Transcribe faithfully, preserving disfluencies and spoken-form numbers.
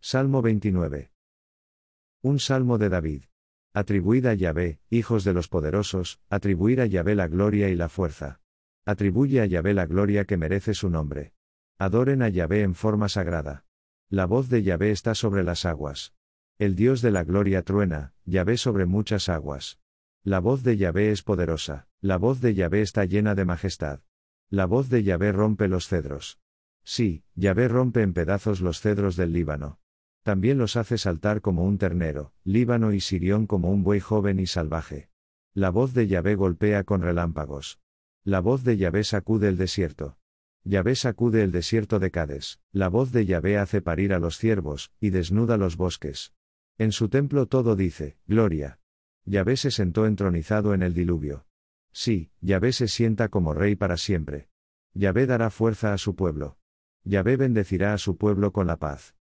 Salmo veintinueve. Un salmo de David. Atribuid a Yahvé, hijos de los poderosos, atribuir a Yahvé la gloria y la fuerza. Atribuye a Yahvé la gloria que merece su nombre. Adoren a Yahvé en forma sagrada. La voz de Yahvé está sobre las aguas. El Dios de la gloria truena, Yahvé sobre muchas aguas. La voz de Yahvé es poderosa, la voz de Yahvé está llena de majestad. La voz de Yahvé rompe los cedros. Sí, Yahvé rompe en pedazos los cedros del Líbano. También los hace saltar como un ternero, Líbano y Sirión como un buey joven y salvaje. La voz de Yahvé golpea con relámpagos. La voz de Yahvé sacude el desierto. Yahvé sacude el desierto de Cades, la voz de Yahvé hace parir a los ciervos, y desnuda los bosques. En su templo todo dice, gloria. Yahvé se sentó entronizado en el diluvio. Sí, Yahvé se sienta como rey para siempre. Yahvé dará fuerza a su pueblo. Yahvé bendecirá a su pueblo con la paz.